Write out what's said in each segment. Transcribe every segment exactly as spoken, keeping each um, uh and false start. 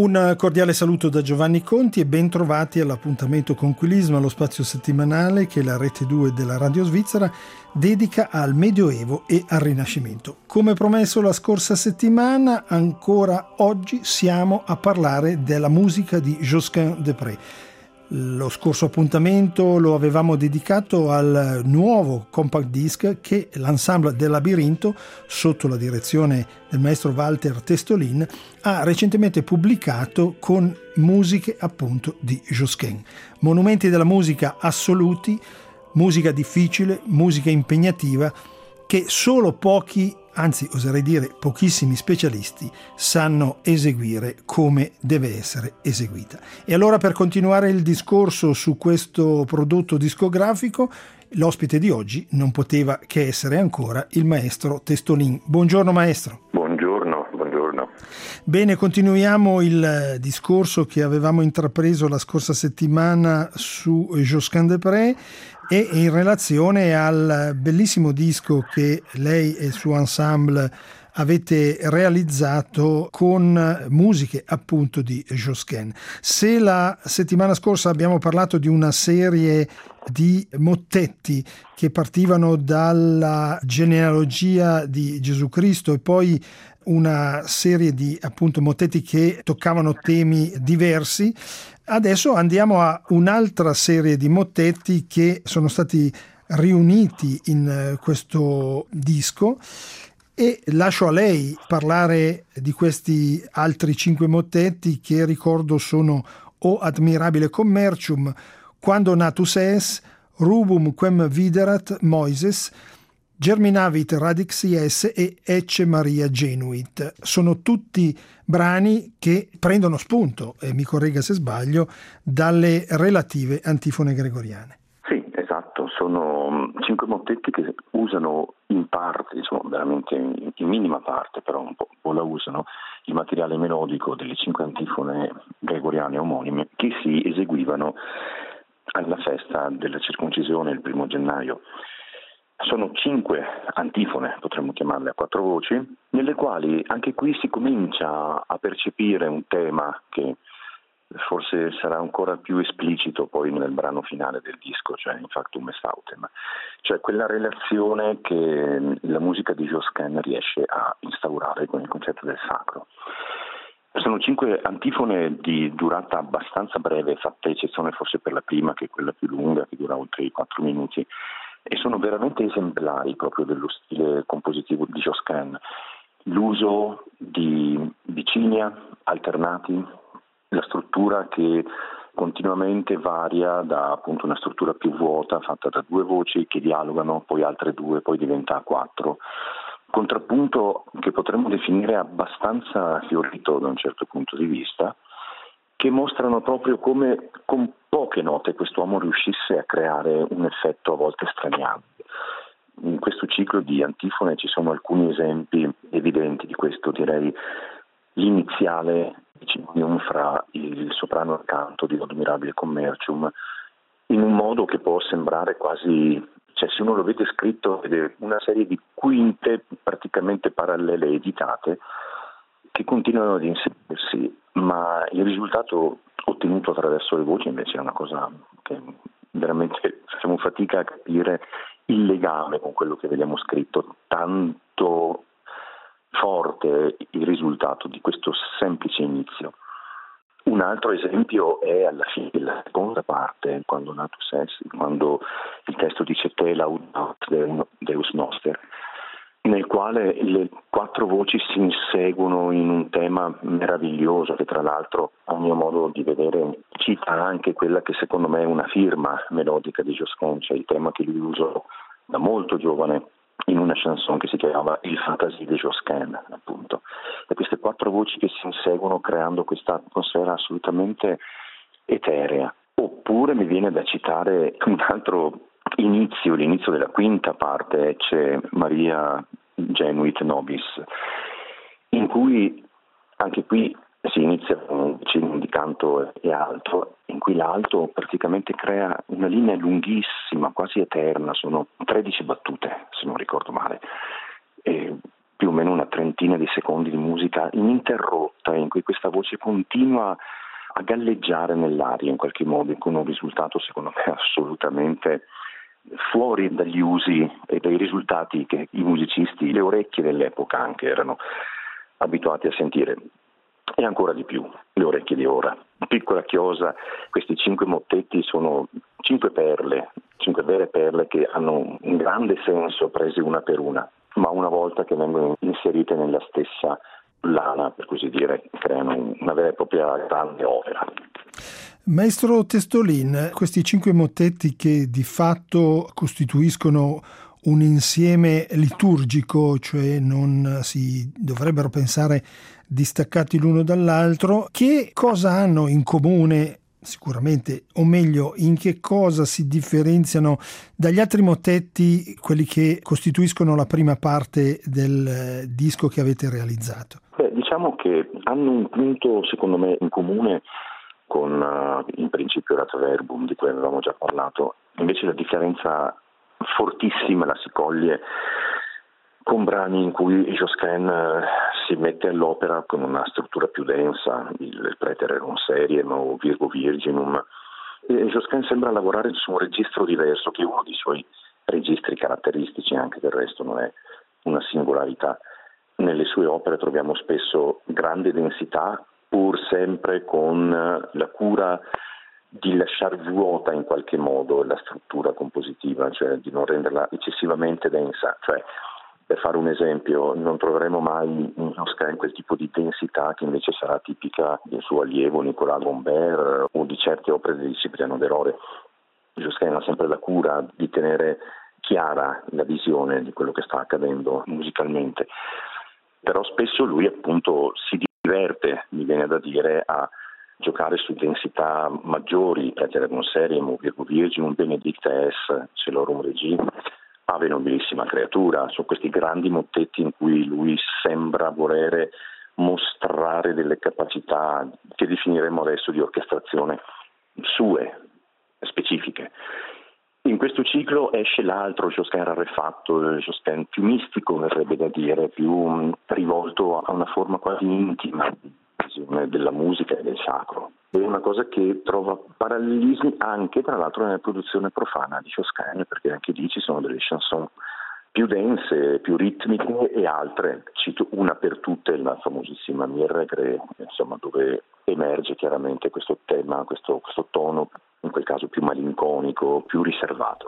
Un cordiale saluto da Giovanni Conti e ben trovati all'appuntamento Conquilismo, lo spazio settimanale che la Rete due della Radio Svizzera dedica al Medioevo e al Rinascimento. Come promesso la scorsa settimana, ancora oggi siamo a parlare della musica di Josquin-des-Prez. Lo scorso appuntamento lo avevamo dedicato al nuovo compact disc che l'ensemble del Labirinto, sotto la direzione del maestro Walter Testolin, ha recentemente pubblicato con musiche appunto di Josquin. Monumenti della musica assoluti, musica difficile, musica impegnativa, che solo pochi, anzi oserei dire pochissimi specialisti sanno eseguire come deve essere eseguita. E allora, per continuare il discorso su questo prodotto discografico, l'ospite di oggi non poteva che essere ancora il maestro Testolin. Buongiorno maestro. Buongiorno, buongiorno. Bene, continuiamo il discorso che avevamo intrapreso la scorsa settimana su Josquin-des-Prez e in relazione al bellissimo disco che lei e il suo ensemble avete realizzato con musiche appunto di Josquin. Se la settimana scorsa abbiamo parlato di una serie di mottetti che partivano dalla genealogia di Gesù Cristo e poi una serie di appunto mottetti che toccavano temi diversi, adesso andiamo a un'altra serie di mottetti che sono stati riuniti in questo disco e lascio a lei parlare di questi altri cinque mottetti che ricordo sono O admirabile commercium, Quando natus es, Rubum quem viderat Moises, Germinavit radix ies e Ecce Maria genuit. Sono tutti brani che prendono spunto, e mi corregga se sbaglio, dalle relative antifone gregoriane. Sì, esatto, sono cinque mottetti che usano in parte, insomma veramente in, in minima parte, però un po', un po' la usano, il materiale melodico delle cinque antifone gregoriane omonime che si eseguivano alla festa della circoncisione il primo gennaio. Sono cinque antifone, potremmo chiamarle a quattro voci, nelle quali anche qui si comincia a percepire un tema che forse sarà ancora più esplicito poi nel brano finale del disco, cioè In Factum est Autem, cioè quella relazione che la musica di Josquin riesce a instaurare con il concetto del sacro. Sono cinque antifone di durata abbastanza breve, fatta eccezione forse per la prima, che è quella più lunga, che dura oltre i quattro minuti, e sono veramente esemplari proprio dello stile compositivo di Josquin. L'uso di bicinia alternati, la struttura che continuamente varia da appunto una struttura più vuota fatta da due voci che dialogano, poi altre due, poi diventa quattro. Contrappunto che potremmo definire abbastanza fiorito da un certo punto di vista, che mostrano proprio come con poche note quest'uomo riuscisse a creare un effetto a volte straniante. In questo ciclo di antifone ci sono alcuni esempi evidenti di questo, direi l'iniziale binomium fra il soprano e il canto di O admirabile commercium, in un modo che può sembrare quasi, cioè se uno lo vede scritto, vede una serie di quinte praticamente parallele editate che continuano ad inserirsi, ma il risultato ottenuto attraverso le voci invece è una cosa che veramente facciamo fatica a capire il legame con quello che vediamo scritto, tanto forte il risultato di questo semplice inizio. Un altro esempio è alla fine della seconda parte, quando natus es, quando il testo dice Te laudamus Deus noster, nel quale le quattro voci si inseguono in un tema meraviglioso che tra l'altro a mio modo di vedere cita anche quella che secondo me è una firma melodica di Josquin, cioè il tema che lui usò da molto giovane in una chanson che si chiamava Il Fantasie de Josquin, appunto. E queste quattro voci che si inseguono creando questa atmosfera assolutamente eterea. Oppure mi viene da citare un altro inizio, l'inizio della quinta parte, Ecce Maria genuit nobis, in cui anche qui si inizia con un decimo di canto e alto, in cui l'alto praticamente crea una linea lunghissima, quasi eterna, sono tredici battute se non ricordo male, e più o o meno una trentina di secondi di musica ininterrotta, in cui questa voce continua a galleggiare nell'aria in qualche modo, con un risultato secondo me assolutamente fuori dagli usi e dai risultati che i musicisti, le orecchie dell'epoca anche, erano abituati a sentire, e ancora di più le orecchie di ora. Piccola chiosa, questi cinque mottetti sono cinque perle, cinque vere perle che hanno un grande senso prese una per una, ma una volta che vengono inserite nella stessa lana, per così dire, creano una vera e propria grande opera. Maestro Testolin, questi cinque mottetti che di fatto costituiscono un insieme liturgico, cioè non si dovrebbero pensare distaccati l'uno dall'altro, che cosa hanno in comune sicuramente, o meglio, in che cosa si differenziano dagli altri mottetti, quelli che costituiscono la prima parte del disco che avete realizzato? Beh, diciamo che hanno un punto secondo me in comune con uh, in principio Erat Verbum, di cui avevamo già parlato. Invece la differenza fortissima la si coglie con brani in cui Josquin uh, si mette all'opera con una struttura più densa, il Praetererum seriem o Virgo Virginum, e Josquin sembra lavorare su un registro diverso, che è uno dei suoi registri caratteristici, anche del resto non è una singolarità. Nelle sue opere troviamo spesso grande densità, pur sempre con la cura di lasciar vuota in qualche modo la struttura compositiva, cioè di non renderla eccessivamente densa. Cioè, per fare un esempio, non troveremo mai in Josquin quel tipo di densità che invece sarà tipica del suo allievo Nicolas Gombert o di certe opere di Cipriano de Rore. Josquin ha sempre la cura di tenere chiara la visione di quello che sta accadendo musicalmente, però spesso lui appunto si diverte, mi viene da dire, a giocare su densità maggiori, Praetererum seriem, Virgo Virginum, Benedicta es, Celorum Regina, Ave nobilissima creatura. Sono questi grandi mottetti in cui lui sembra volere mostrare delle capacità che definiremo adesso di orchestrazione sue, specifiche. In questo ciclo esce l'altro Josquin rarefatto, il Josquin più mistico, verrebbe da dire, più rivolto a una forma quasi intima della musica e del sacro. È una cosa che trova parallelismi anche, tra l'altro, nella produzione profana di Josquin, perché anche lì ci sono delle chanson più dense, più ritmiche, e altre, cito una per tutte, la famosissima Mireille, insomma, dove emerge chiaramente questo tema, questo, questo tono, in quel caso più malinconico, più riservato.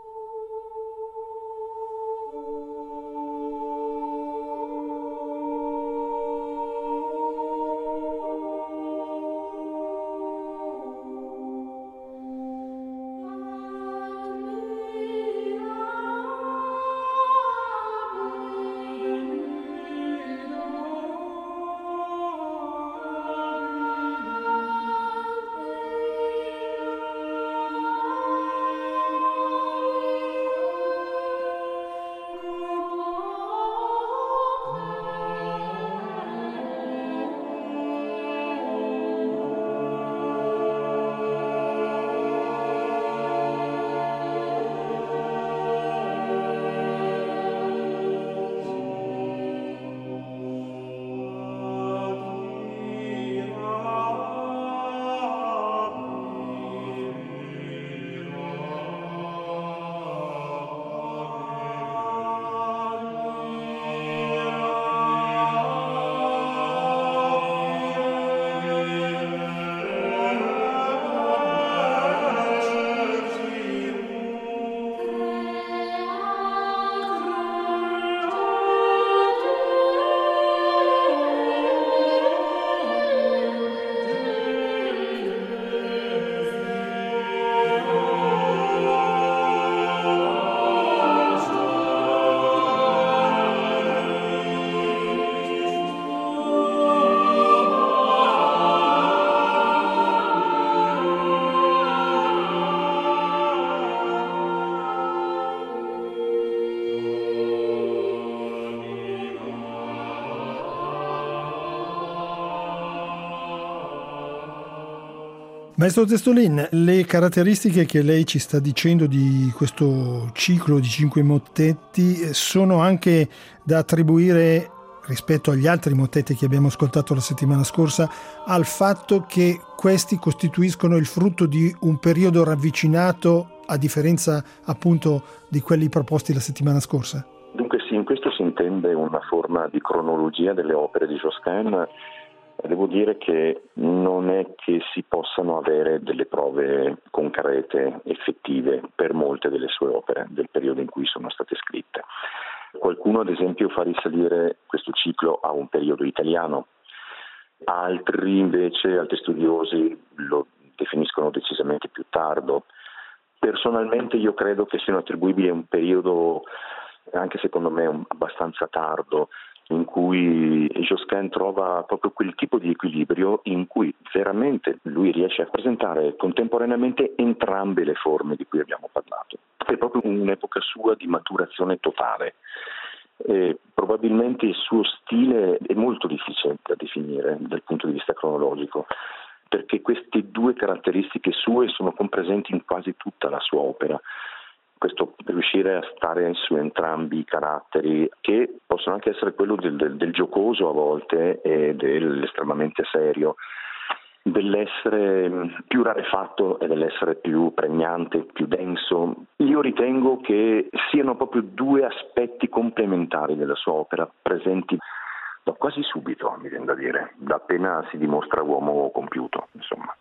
Maestro Testolin, le caratteristiche che lei ci sta dicendo di questo ciclo di cinque mottetti sono anche da attribuire rispetto agli altri mottetti che abbiamo ascoltato la settimana scorsa, al fatto che questi costituiscono il frutto di un periodo ravvicinato, a differenza appunto di quelli proposti la settimana scorsa? Dunque sì, in questo si intende una forma di cronologia delle opere di Josquin. Devo dire che non è che si possano avere delle prove concrete, effettive, per molte delle sue opere del periodo in cui sono state scritte. Qualcuno ad esempio fa risalire questo ciclo a un periodo italiano, altri invece, altri studiosi lo definiscono decisamente più tardo. Personalmente io credo che siano attribuibili a un periodo, anche secondo me abbastanza tardo, in cui Josquin trova proprio quel tipo di equilibrio in cui veramente lui riesce a presentare contemporaneamente entrambe le forme di cui abbiamo parlato. È proprio un'epoca sua di maturazione totale. E probabilmente il suo stile è molto difficile da definire dal punto di vista cronologico, perché queste due caratteristiche sue sono compresenti in quasi tutta la sua opera. Questo per riuscire a stare su entrambi i caratteri, che possono anche essere quello del, del, del giocoso a volte e dell'estremamente serio, dell'essere più rarefatto e dell'essere più pregnante, più denso. Io ritengo che siano proprio due aspetti complementari della sua opera, presenti da quasi subito, mi viene da dire, da appena si dimostra uomo compiuto, insomma.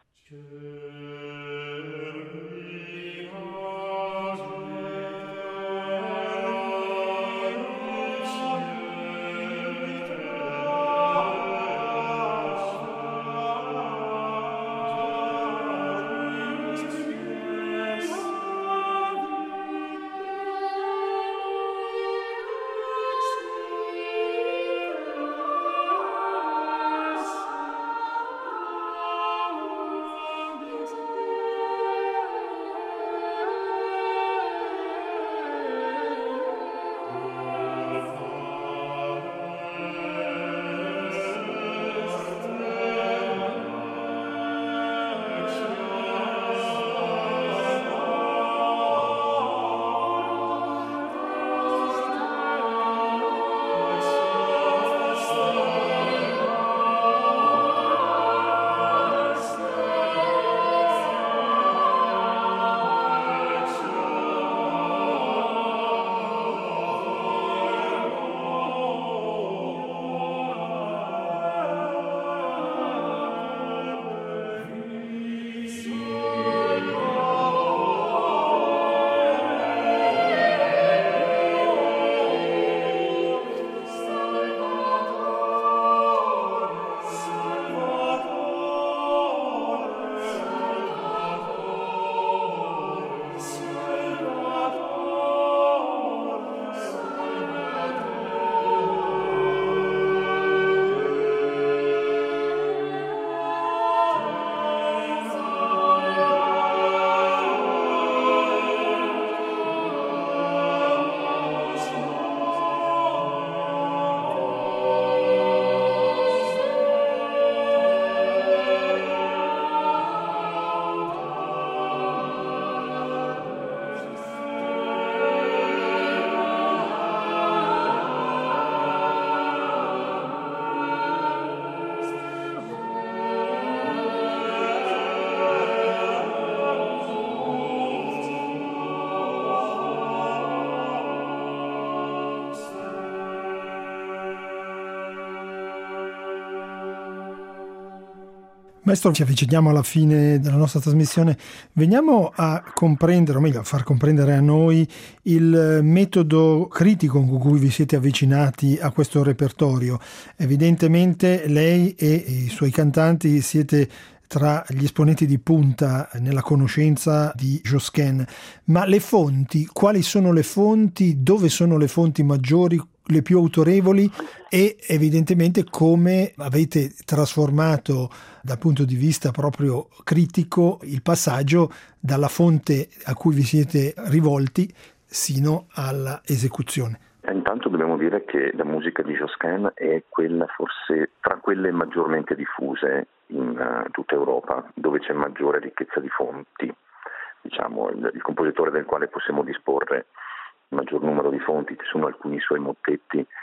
Maestro, ci avviciniamo alla fine della nostra trasmissione. Veniamo a comprendere, o meglio a far comprendere a noi, il metodo critico con cui vi siete avvicinati a questo repertorio. Evidentemente lei e i suoi cantanti siete tra gli esponenti di punta nella conoscenza di Josquin, ma le fonti, quali sono le fonti, dove sono le fonti maggiori, le più autorevoli, e evidentemente come avete trasformato dal punto di vista proprio critico il passaggio dalla fonte a cui vi siete rivolti sino alla esecuzione. Intanto dobbiamo dire che la musica di Josquin è quella forse tra quelle maggiormente diffuse in uh, tutta Europa, dove c'è maggiore ricchezza di fonti. Diciamo, il, il compositore del quale possiamo disporre il maggior numero di fonti, ci sono alcuni suoi mottetti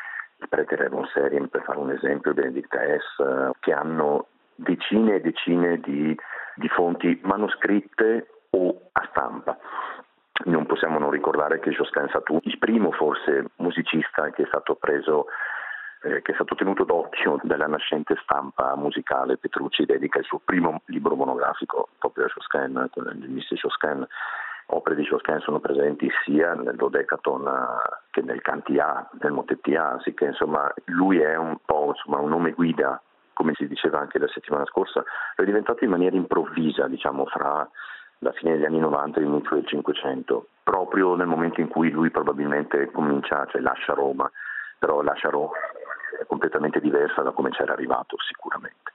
il prete Seriem, per fare un esempio, Benedicta Hess, che hanno decine e decine di, di fonti manoscritte o a stampa. Non possiamo non ricordare che Josquin Satou, il primo forse musicista che è stato preso, eh, che è stato tenuto d'occhio dalla nascente stampa musicale. Petrucci dedica il suo primo libro monografico proprio a Josquin, il Mister Josquin. Opere di Josquin sono presenti sia nel Dodecaton che nel Cantia, nel Motettia, sì che insomma lui è un po' insomma, un nome guida, come si diceva anche la settimana scorsa. Lo è diventato in maniera improvvisa, diciamo, fra la fine degli anni novanta e l'inizio del Cinquecento, proprio nel momento in cui lui probabilmente comincia, cioè lascia Roma, però lascia Roma è completamente diversa da come c'era arrivato sicuramente.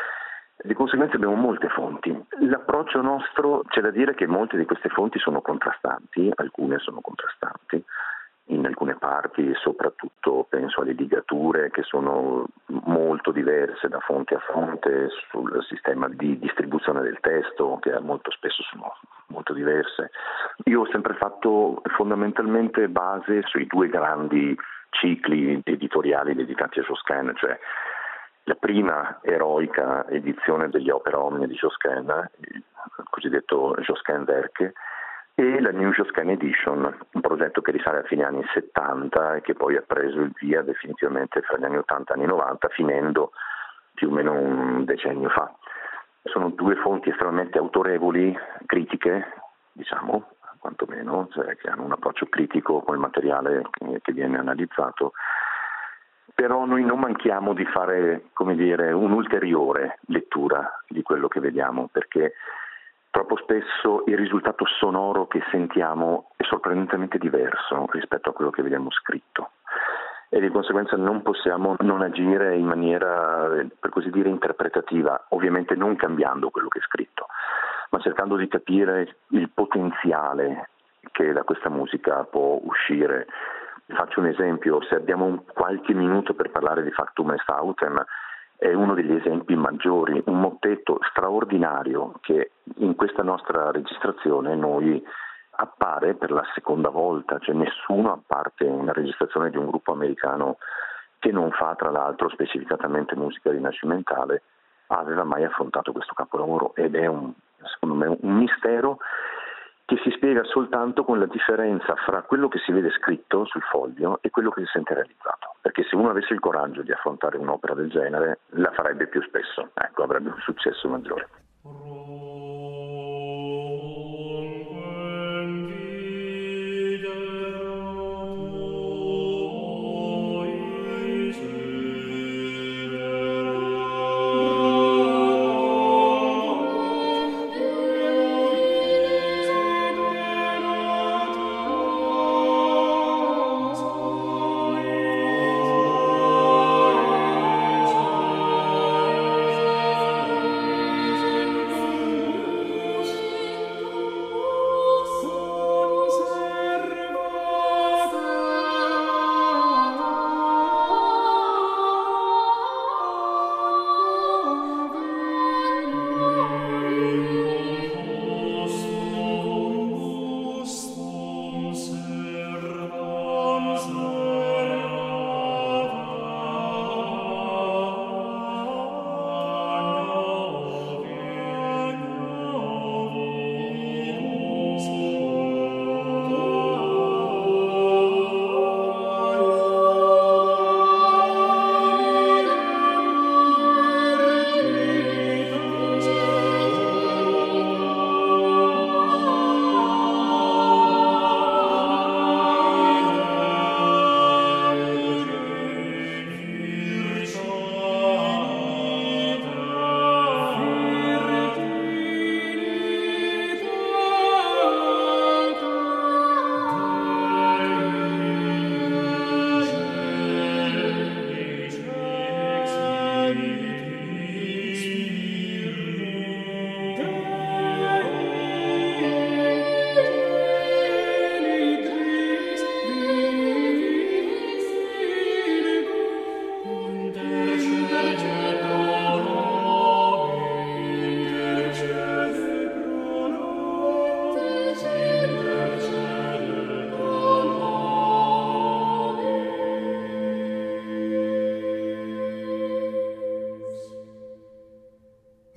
Di conseguenza abbiamo molte fonti. L'approccio nostro, c'è da dire che molte di queste fonti sono contrastanti, alcune sono contrastanti in alcune parti, e soprattutto penso alle ligature che sono molto diverse da fonte a fonte, sul sistema di distribuzione del testo che molto spesso sono molto diverse. Io ho sempre fatto fondamentalmente base sui due grandi cicli editoriali dedicati a Josquin, cioè la prima eroica edizione degli Opera Omnia di Josquin, il cosiddetto Josquin Werke, e la New Josquin Edition, un progetto che risale a fine anni settanta e che poi ha preso il via definitivamente fra gli anni ottanta e anni novanta, finendo più o meno un decennio fa. Sono due fonti estremamente autorevoli, critiche, diciamo, quantomeno, cioè che hanno un approccio critico con il materiale che viene analizzato. Però noi non manchiamo di fare, come dire, un'ulteriore lettura di quello che vediamo, perché troppo spesso il risultato sonoro che sentiamo è sorprendentemente diverso rispetto a quello che vediamo scritto e di conseguenza non possiamo non agire in maniera, per così dire, interpretativa, ovviamente non cambiando quello che è scritto, ma cercando di capire il potenziale che da questa musica può uscire. Faccio un esempio: se abbiamo un qualche minuto per parlare di Factum est autem, è uno degli esempi maggiori, un mottetto straordinario che in questa nostra registrazione noi appare per la seconda volta, cioè nessuno, a parte una registrazione di un gruppo americano che non fa tra l'altro specificatamente musica rinascimentale, aveva mai affrontato questo capolavoro, ed è un, secondo me un mistero che si spiega soltanto con la differenza fra quello che si vede scritto sul foglio e quello che si sente realizzato, perché se uno avesse il coraggio di affrontare un'opera del genere la farebbe più spesso, ecco, avrebbe un successo maggiore.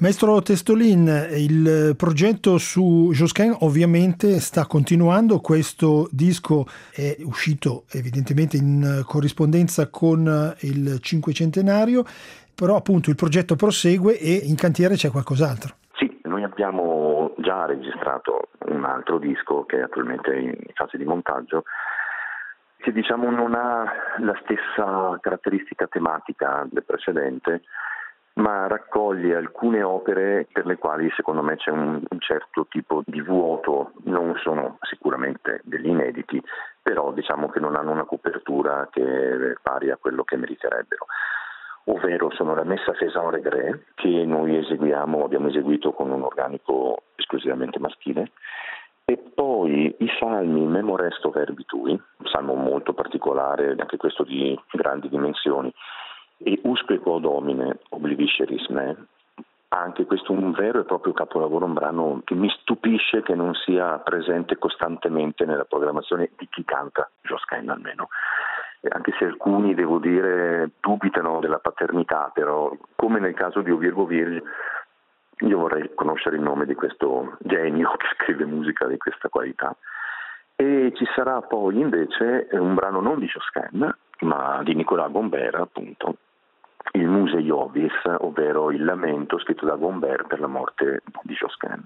Maestro Testolin, il progetto su Josquin ovviamente sta continuando, questo disco è uscito evidentemente in corrispondenza con il cinquecentenario, però appunto il progetto prosegue e in cantiere c'è qualcos'altro. Sì, noi abbiamo già registrato un altro disco che è attualmente in fase di montaggio, che diciamo non ha la stessa caratteristica tematica del precedente, ma raccoglie alcune opere per le quali secondo me c'è un, un certo tipo di vuoto. Non sono sicuramente degli inediti, però diciamo che non hanno una copertura che è pari a quello che meriterebbero. Ovvero sono la Messa Faisan Regret, che noi eseguiamo, abbiamo eseguito con un organico esclusivamente maschile, e poi i salmi Memoresto Verbi Tui, un salmo molto particolare, anche questo di grandi dimensioni, e Usque quo Domine oblivisceris me, anche questo un vero e proprio capolavoro, un brano che mi stupisce che non sia presente costantemente nella programmazione di chi canta Josquin almeno. E anche se alcuni, devo dire, dubitano della paternità, però come nel caso di O Virgo Virgine, io vorrei conoscere il nome di questo genio che scrive musica di questa qualità. E ci sarà poi invece un brano non di Josquin, ma di Nicolas Gombert, appunto, il Muse Iovis, ovvero il lamento scritto da Gombert per la morte di Josquin.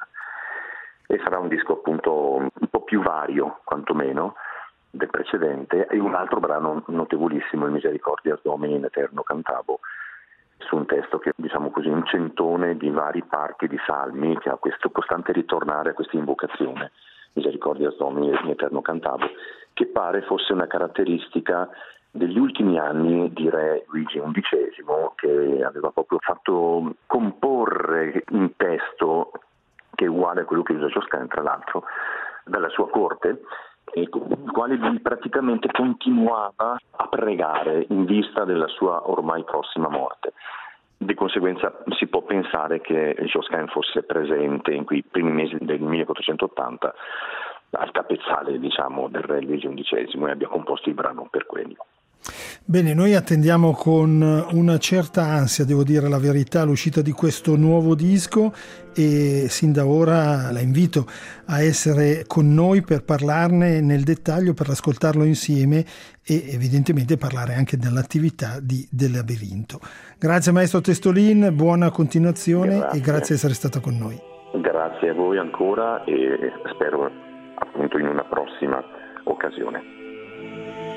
E sarà un disco appunto un po' più vario, quantomeno, del precedente, e un altro brano notevolissimo, il Misericordias Domini in Eterno Cantabo, su un testo che, diciamo così, un centone di vari parti di salmi che ha questo costante ritornare a questa invocazione, Misericordias Domini in Eterno Cantabo, che pare fosse una caratteristica degli ultimi anni di re Luigi undicesimo, che aveva proprio fatto comporre un testo che è uguale a quello che usa Josquin, tra l'altro, dalla sua corte, e con il quale lui praticamente continuava a pregare in vista della sua ormai prossima morte. Di conseguenza si può pensare che Josquin fosse presente in quei primi mesi del millequattrocentottanta al capezzale, diciamo, del re Luigi undicesimo, e abbia composto il brano per quello. Bene, noi attendiamo con una certa ansia, devo dire la verità, l'uscita di questo nuovo disco, e sin da ora la invito a essere con noi per parlarne nel dettaglio, per ascoltarlo insieme e evidentemente parlare anche dell'attività di Del Labirinto. Grazie maestro Testolin, buona continuazione. Grazie. E grazie di essere stato con noi. Grazie a voi ancora e spero appunto in una prossima occasione.